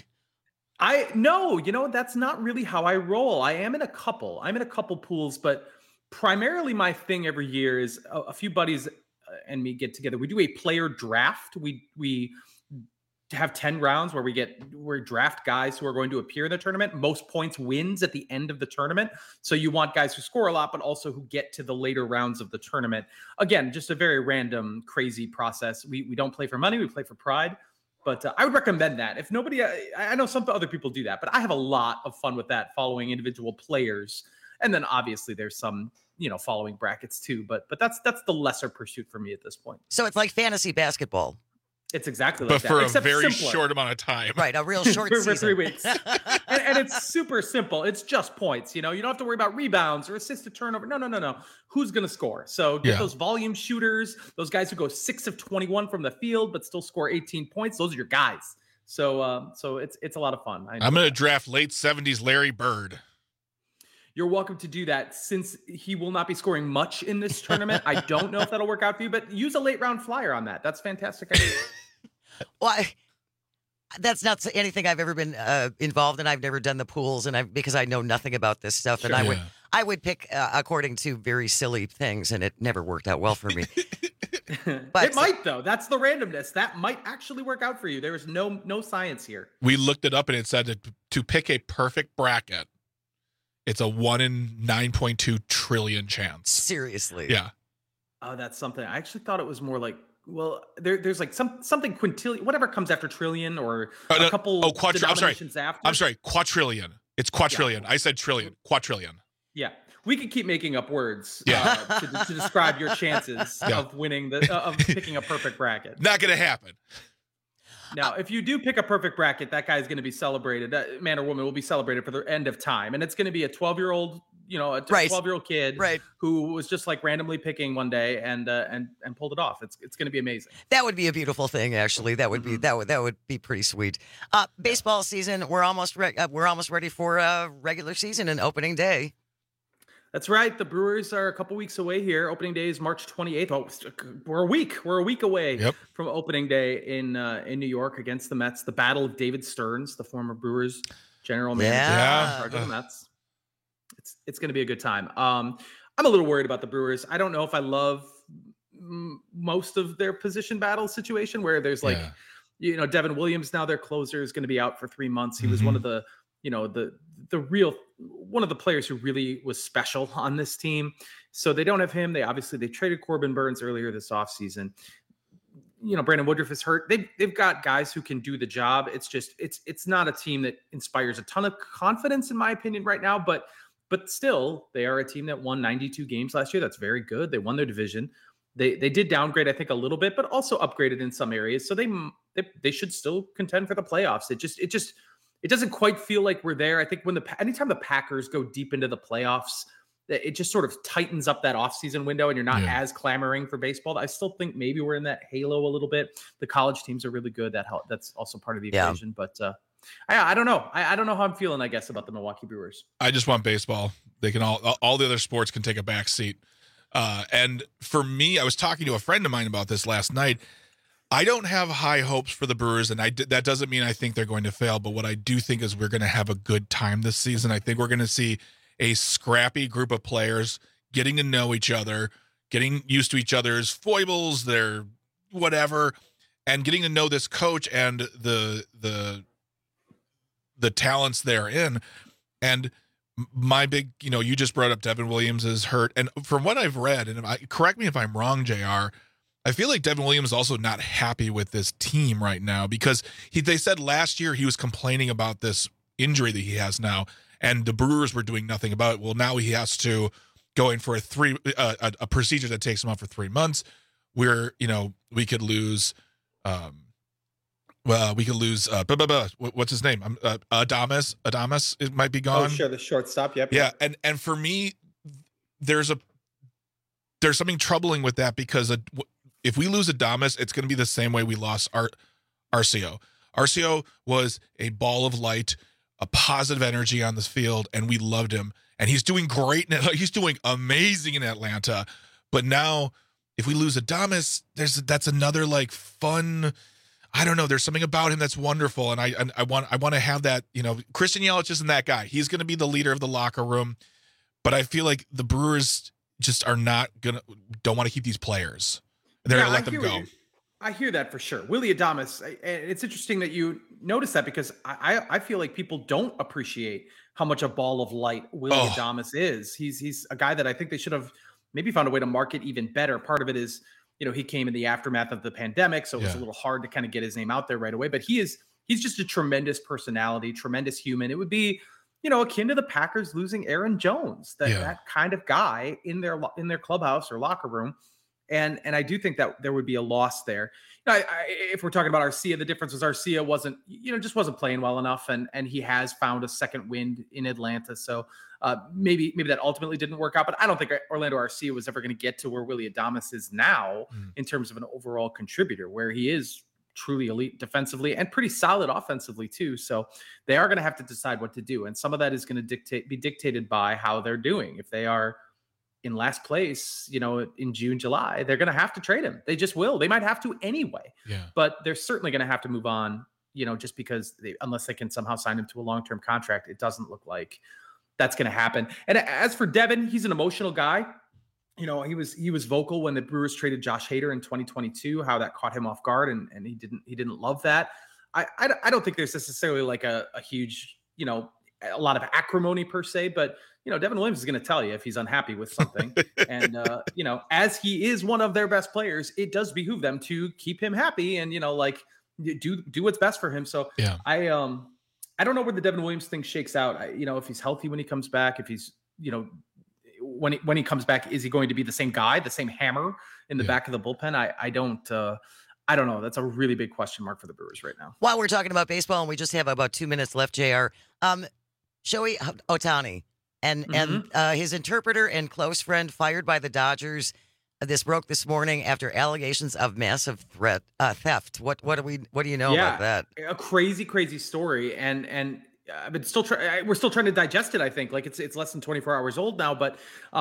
No, that's not really how I roll. I'm in a couple pools, but primarily my thing every year is a few buddies and me get together. We do a player draft. We have 10 rounds where we draft guys who are going to appear in the tournament. Most points wins at the end of the tournament. So you want guys who score a lot, but also who get to the later rounds of the tournament. Again, just a very random, crazy process. We don't play for money. We play for pride. But I would recommend that. If nobody, I know some other people do that, but I have a lot of fun with that, following individual players. And then obviously there's some, following brackets too. But that's the lesser pursuit for me at this point. So it's like fantasy basketball. It's exactly like that. But for a very short amount of time. Right, a real short season. For 3 weeks. and it's super simple. It's just points. You don't have to worry about rebounds or assist to turnover. No. Who's going to score? So get those volume shooters, those guys who go 6 of 21 from the field but still score 18 points. Those are your guys. So it's a lot of fun. I'm going to draft late 70s Larry Bird. You're welcome to do that. Since he will not be scoring much in this tournament, I don't know if that'll work out for you, but use a late round flyer on that. That's fantastic idea. Well, that's not anything I've ever been involved in. I've never done the pools, and because I know nothing about this stuff, and I would pick according to very silly things, and it never worked out well for me. But it might, though. That's the randomness. That might actually work out for you. There is no science here. We looked it up, and it said to pick a perfect bracket, it's a 1 in 9.2 trillion chance. Seriously? Yeah. Oh, that's something. I actually thought it was more like, well, there's like something quintillion, whatever comes after trillion, or a couple denominations after. I'm sorry, quadrillion. It's quadrillion. Yeah. I said trillion. Quadrillion. Yeah. We could keep making up words to describe your chances of winning of picking a perfect bracket. Not going to happen. Now, if you do pick a perfect bracket, that guy is going to be celebrated. That man or woman will be celebrated for the end of time. And it's going to be a 12-year-old, a 12-year-old kid who was just like randomly picking one day and pulled it off. It's going to be amazing. That would be a beautiful thing, actually. That would be that would be pretty sweet. Baseball season, we're almost ready for regular season and opening day. That's right. The Brewers are a couple weeks away here. Opening day is March 28th. Oh, we're a week away from opening day in New York against the Mets. The battle of David Stearns, the former Brewers general manager of the Mets. It's going to be a good time. I'm a little worried about the Brewers. I don't know if I love most of their position battle situation, where there's Devin Williams, now their closer, is going to be out for 3 months. He was one of the one of the players who really was special on this team. So they don't have him. They traded Corbin Burns earlier this offseason. Brandon Woodruff is hurt. They've got guys who can do the job. It's just, it's not a team that inspires a ton of confidence, in my opinion, right now, but still, they are a team that won 92 games last year. That's very good. They won their division. They did downgrade, I think, a little bit, but also upgraded in some areas. So they should still contend for the playoffs. It doesn't quite feel like we're there. I think anytime the Packers go deep into the playoffs, it just sort of tightens up that offseason window, and you're not as clamoring for baseball. I still think maybe we're in that halo a little bit. The college teams are really good. That's also part of the equation. But I don't know. I don't know how I'm feeling, I guess, about the Milwaukee Brewers. I just want baseball. They can all the other sports can take a back seat. And for me, I was talking to a friend of mine about this last night. I don't have high hopes for the Brewers, and that doesn't mean I think they're going to fail, but what I do think is we're going to have a good time this season. I think we're going to see a scrappy group of players getting to know each other, getting used to each other's foibles, their whatever, and getting to know this coach and the talents therein. And my big, you just brought up Devin Williams is hurt. And from what I've read, and correct me if I'm wrong, JR, I feel like Devin Williams is also not happy with this team right now because they said last year he was complaining about this injury that he has now, and the Brewers were doing nothing about it. Well, now he has to go in for a procedure that takes him out for 3 months. We could lose what's his name? Adames. It might be gone. Oh, sure, the shortstop. Yep. Yeah, and for me, there's something troubling with that because if we lose Adames, it's going to be the same way we lost Arcio. Arcio was a ball of light, a positive energy on this field, and we loved him. And he's doing great. He's doing amazing in Atlanta. But now, if we lose Adames, that's another fun. I don't know. There's something about him that's wonderful, and I want to have that. Christian Yelich isn't that guy. He's going to be the leader of the locker room, but I feel like the Brewers just don't want to keep these players. They're going to let them go. I hear that for sure. Willy Adames. It's interesting that you notice that because I feel like people don't appreciate how much a ball of light Willy Adames is. He's a guy that I think they should have maybe found a way to market even better. Part of it is, he came in the aftermath of the pandemic, so it was a little hard to kind of get his name out there right away. But he's just a tremendous personality, tremendous human. It would be, akin to the Packers losing Aaron Jones, that kind of guy in their clubhouse or locker room. And I do think that there would be a loss there. If we're talking about Arcia, the difference was Arcia wasn't playing well enough, and he has found a second wind in Atlanta. So maybe that ultimately didn't work out. But I don't think Orlando Arcia was ever going to get to where Willy Adames is now in terms of an overall contributor, where he is truly elite defensively and pretty solid offensively too. So they are going to have to decide what to do, and some of that is going to be dictated by how they're doing. If they are in last place, in June, July, they're going to have to trade him. They just will. They might have to anyway. Yeah. But they're certainly going to have to move on, just because unless they can somehow sign him to a long-term contract, it doesn't look like that's going to happen. And as for Devin, he's an emotional guy. He was vocal when the Brewers traded Josh Hader in 2022, how that caught him off guard, and he didn't love that. I don't think there's necessarily like a huge, a lot of acrimony per se, but Devin Williams is going to tell you if he's unhappy with something. And, as he is one of their best players, it does behoove them to keep him happy and, do what's best for him. So yeah. I don't know where the Devin Williams thing shakes out. If he's healthy when he comes back, if he's, when he comes back, is he going to be the same guy, the same hammer in the back of the bullpen? I don't know. That's a really big question mark for the Brewers right now. While we're talking about baseball, and we just have about 2 minutes left, JR, Shohei Ohtani and his interpreter and close friend fired by the Dodgers. This broke this morning after allegations of massive theft. What do you know about that? A crazy story, and I've been we're still trying to digest it. I think it's less than 24 hours old now, but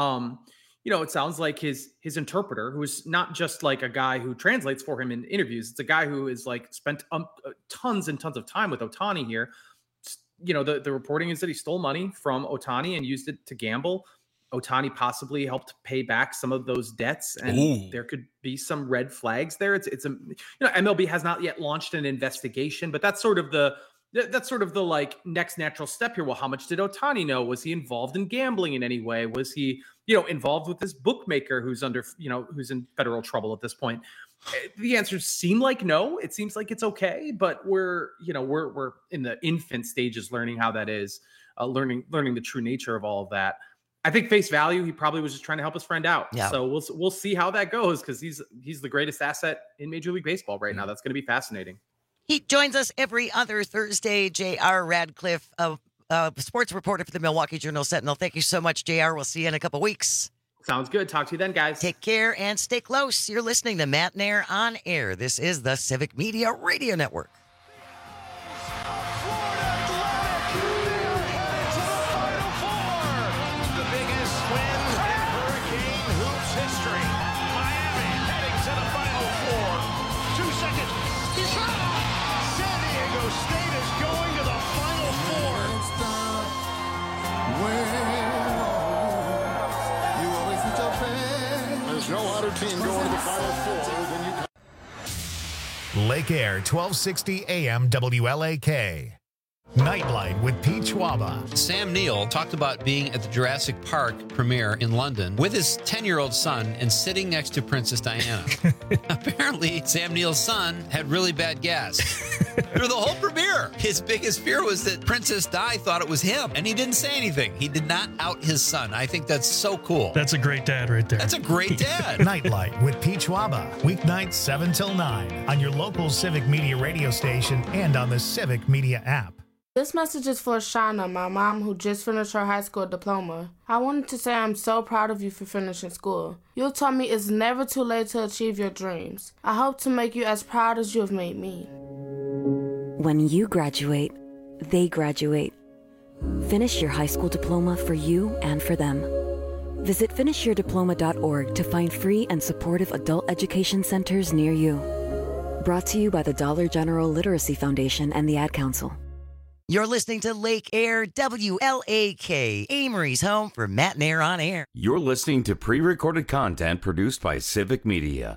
it sounds like his interpreter, who is not just like a guy who translates for him in interviews. It's a guy who is spent tons and tons of time with Ohtani here. The reporting is that he stole money from Ohtani and used it to gamble. Ohtani possibly helped pay back some of those debts, and there could be some red flags there. It's MLB has not yet launched an investigation, but that's sort of the next natural step here. Well, how much did Ohtani know? Was he involved in gambling in any way? Was he, involved with this bookmaker who's who's in federal trouble at this point? The answers seem like no. It seems like it's okay, but we're in the infant stages learning how that is, learning the true nature of all of that. I think face value, he probably was just trying to help his friend out. Yeah. So we'll see how that goes, because he's the greatest asset in Major League Baseball right now. That's going to be fascinating. He joins us every other Thursday. J.R. Radcliffe, sports reporter for the Milwaukee Journal-Sentinel. Thank you so much, J.R. We'll see you in a couple weeks. Sounds good. Talk to you then, guys. Take care and stay close. You're listening to Matt Nair on Air. This is the Civic Media Radio Network. The biggest win in Hurricane Hoops history. Miami heading to the Final Four. 2 seconds team going to the Final Four, then you Lake Air, 1260 AM WLAK. Nightlight with Pete Schwaba. Sam Neill talked about being at the Jurassic Park premiere in London with his 10-year-old son and sitting next to Princess Diana. Apparently, Sam Neill's son had really bad gas. Through the whole premiere, his biggest fear was that Princess Di thought it was him, and he didn't say anything. He did not out his son. I think that's so cool. That's a great dad right there. That's a great dad. Nightlight with Pete Schwaba. Weeknights 7 till 9 on your local Civic Media radio station and on the Civic Media app. This message is for Shauna, my mom who just finished her high school diploma. I wanted to say I'm so proud of you for finishing school. You told me it's never too late to achieve your dreams. I hope to make you as proud as you have made me. When you graduate, they graduate. Finish your high school diploma for you and for them. Visit finishyourdiploma.org to find free and supportive adult education centers near you. Brought to you by the Dollar General Literacy Foundation and the Ad Council. You're listening to Lake Air WLAK, Amory's home for Matt and Air on Air. You're listening to pre-recorded content produced by Civic Media.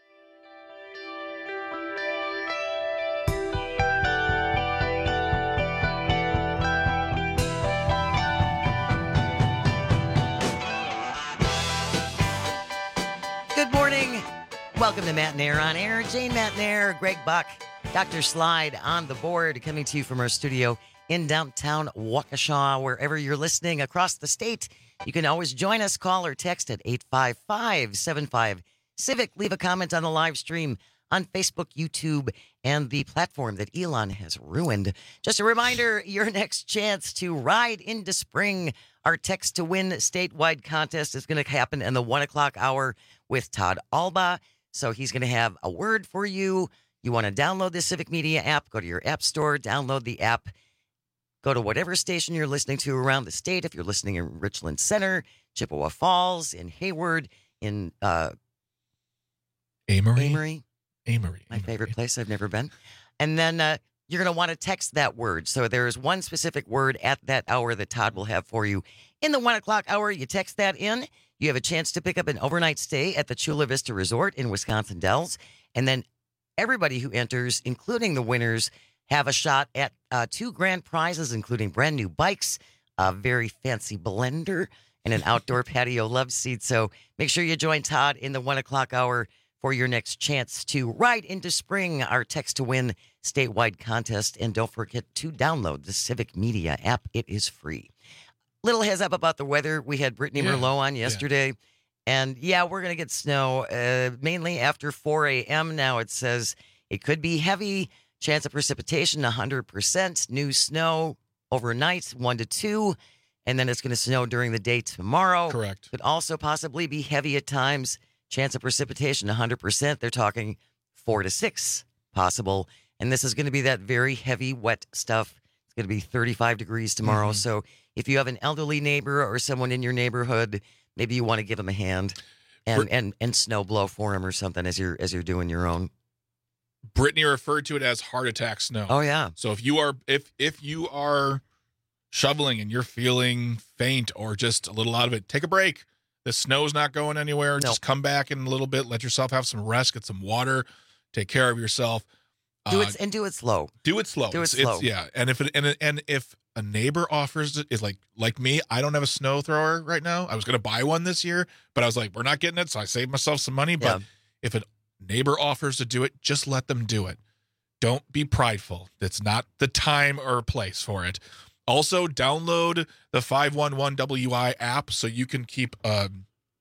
Good morning. Welcome to Matt and Air on Air. Jane Matt and Air, Greg Buck, Dr. Slide on the board, coming to you from our studio in downtown Waukesha. Wherever you're listening across the state, you can always join us. Call or text at 855-75-CIVIC. Leave a comment on the live stream on Facebook, YouTube, and the platform that Elon has ruined. Just a reminder, your next chance to ride into spring. Our Text to Win statewide contest is going to happen in the 1 o'clock hour with Todd Alba. So he's going to have a word for you. You want to download the Civic Media app, go to your app store, download the app, go to whatever station you're listening to around the state. If you're listening in Richland Center, Chippewa Falls, in Hayward, in Amory. My favorite place. I've never been. And then you're going to want to text that word. So there's one specific word at that hour that Todd will have for you. In the 1 o'clock hour, you text that in. You have a chance to pick up an overnight stay at the Chula Vista Resort in Wisconsin Dells. And then everybody who enters, including the winners, have a shot at 2 grand prizes, including brand new bikes, a very fancy blender, and an outdoor patio love seat. So make sure you join Todd in the 1 o'clock hour for your next chance to ride into spring, our Text to Win statewide contest. And don't forget to download the Civic Media app. It is free. Little heads up about the weather. We had Brittany Merlot on yesterday. And we're going to get snow mainly after 4 a.m. Now it says it could be heavy. Chance of precipitation, 100%. New snow overnight, 1 to 2. And then it's going to snow during the day tomorrow. Correct. Could also possibly be heavy at times. Chance of precipitation, 100%. They're talking 4 to 6 possible. And this is going to be that very heavy, wet stuff. It's going to be 35 degrees tomorrow. Mm-hmm. So if you have an elderly neighbor or someone in your neighborhood, maybe you want to give them a hand and snow blow for them or something as you're doing your own. Brittany referred to it as heart attack snow. Oh yeah. So if you are shoveling and you're feeling faint or just a little out of it, take a break. The snow's not going anywhere. Nope. Just come back in a little bit. Let yourself have some rest. Get some water. Take care of yourself. Do it slow. Do it slow. And if a neighbor offers it, is like me, I don't have a snow thrower right now. I was going to buy one this year, but I was like, we're not getting it, so I saved myself some money. But if a neighbor offers to do it, just let them do it. Don't be prideful. It's not the time or place for it. Also, download the 511WI app so you can keep an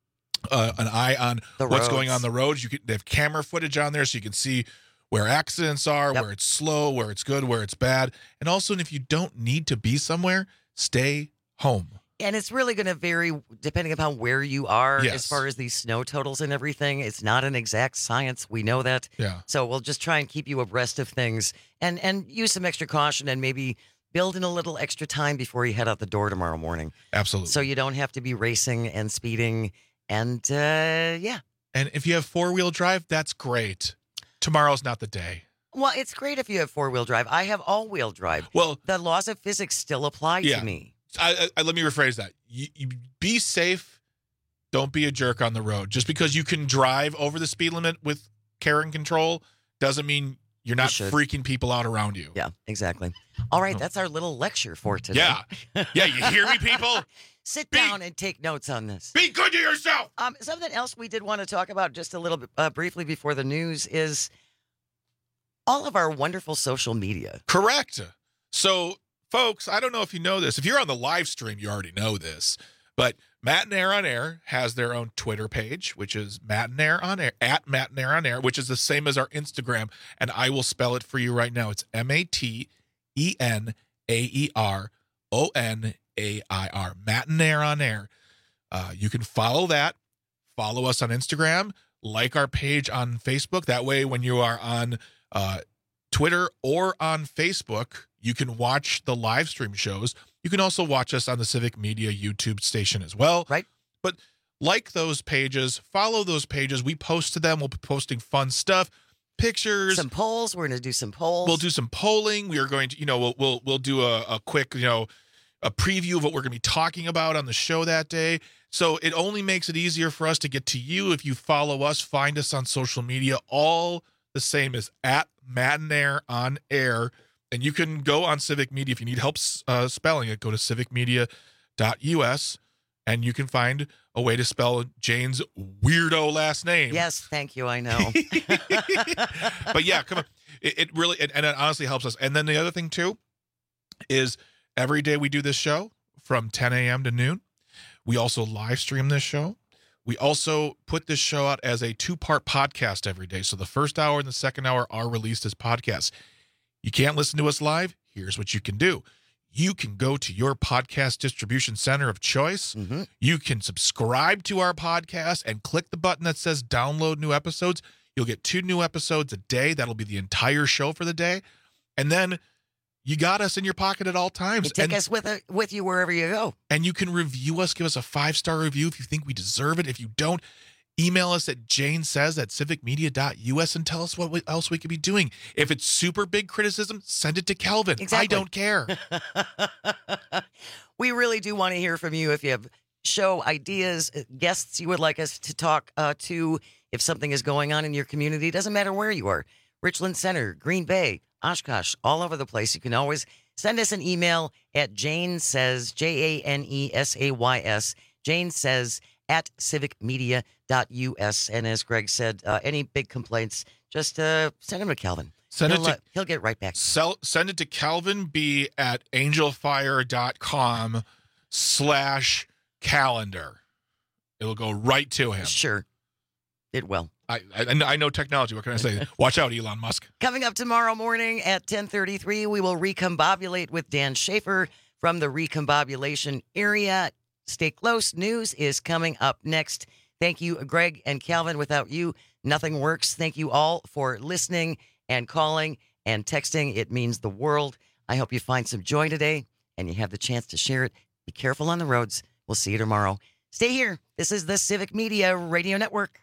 eye on what's going on the roads. They have camera footage on there so you can see where accidents are, where it's slow, where it's good, where it's bad. And also, if you don't need to be somewhere, stay home. And it's really going to vary depending upon where you are as far as these snow totals and everything. It's not an exact science. We know that. Yeah. So we'll just try and keep you abreast of things and use some extra caution and maybe build in a little extra time before you head out the door tomorrow morning. Absolutely. So you don't have to be racing and speeding. And And if you have 4-wheel drive, that's great. Tomorrow's not the day. Well, it's great if you have 4-wheel drive. I have all-wheel drive. Well, the laws of physics still apply to me. Let me rephrase that. You be safe. Don't be a jerk on the road. Just because you can drive over the speed limit with care and control doesn't mean you're not freaking people out around you. Yeah, exactly. All right, that's our little lecture for today. Yeah. Yeah, you hear me, people? Sit down and take notes on this. Be good to yourself. Something else we did want to talk about just a little bit briefly before the news is all of our wonderful social media. Correct. So, folks, I don't know if you know this. If you're on the live stream, you already know this. But Matt and Air on Air has their own Twitter page, which is Matt and Air on Air, at Matt and Air on Air, which is the same as our Instagram. And I will spell it for you right now. It's MatteneRonair. Matt and Air on Air. You can follow that. Follow us on Instagram. Like our page on Facebook. That way, when you are on Twitter or on Facebook, you can watch the live stream shows. You can also watch us on the Civic Media YouTube station as well. Right. But like those pages, follow those pages. We post to them. We'll be posting fun stuff, pictures. Some polls. We're going to do some polls. We'll do some polling. We are going to, we'll do a quick, a preview of what we're going to be talking about on the show that day. So it only makes it easier for us to get to you if you follow us, find us on social media, all the same as at Matt and Air on Air. And you can go on Civic Media. If you need help spelling it, go to civicmedia.us, and you can find a way to spell Jane's weirdo last name. Yes, thank you. I know. But yeah, come on. It really, and it honestly helps us. And then the other thing, too, is every day we do this show from 10 a.m. to noon. We also live stream this show. We also put this show out as a 2-part podcast every day. So the first hour and the second hour are released as podcasts. You can't listen to us live? Here's what you can do. You can go to your podcast distribution center of choice. Mm-hmm. You can subscribe to our podcast and click the button that says download new episodes. You'll get 2 new episodes a day. That'll be the entire show for the day. And then you got us in your pocket at all times. You take us with you wherever you go. And you can review us. Give us a 5-star review if you think we deserve it. If you don't, email us at janesays@civicmedia.us and tell us what else we could be doing. If it's super big criticism, send it to Calvin. Exactly. I don't care. We really do want to hear from you. If you have show ideas, guests you would like us to talk to, if something is going on in your community, it doesn't matter where you are. Richland Center, Green Bay, Oshkosh, all over the place. You can always send us an email at janesays, JANESAYS, janesays @civicmedia.us. And as Greg said, any big complaints, just send them to Calvin. He'll get right back. Send it to Calvin B at angelfire.com/calendar. It'll go right to him. Sure. It will. I know technology. What can I say? Watch out, Elon Musk. Coming up tomorrow morning at 10:33, we will recombobulate with Dan Schaefer from the recombobulation area. Stay close. News is coming up next. Thank you, Greg and Calvin. Without you, nothing works. Thank you all for listening and calling and texting. It means the world. I hope you find some joy today and you have the chance to share it. Be careful on the roads. We'll see you tomorrow. Stay here. This is the Civic Media Radio Network.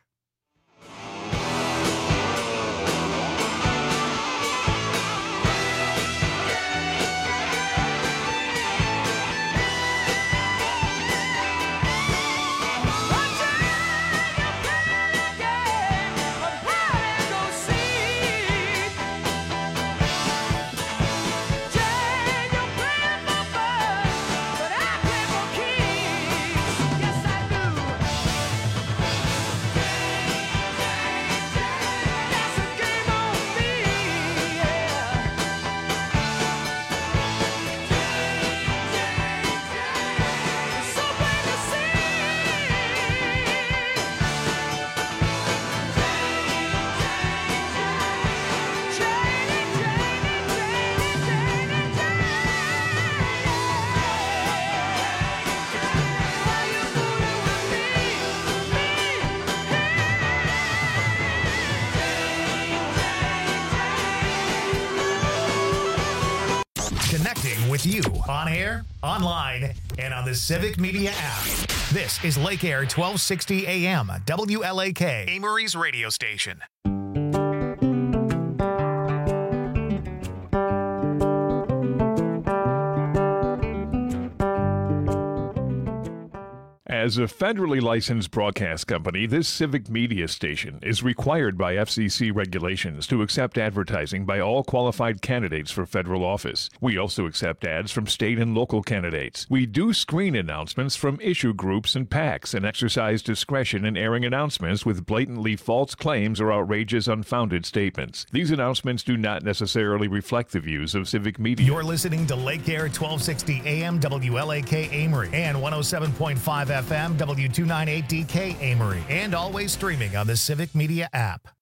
Connecting with you on air, online, and on the Civic Media app. This is Lake Air 1260 AM, WLAK, Amory's radio station. As a federally licensed broadcast company, this civic media station is required by FCC regulations to accept advertising by all qualified candidates for federal office. We also accept ads from state and local candidates. We do screen announcements from issue groups and PACs and exercise discretion in airing announcements with blatantly false claims or outrageous, unfounded statements. These announcements do not necessarily reflect the views of civic media. You're listening to Lake Air 1260 AM WLAK Amory and 107.5 FM W298DK Amory, and always streaming on the Civic Media app.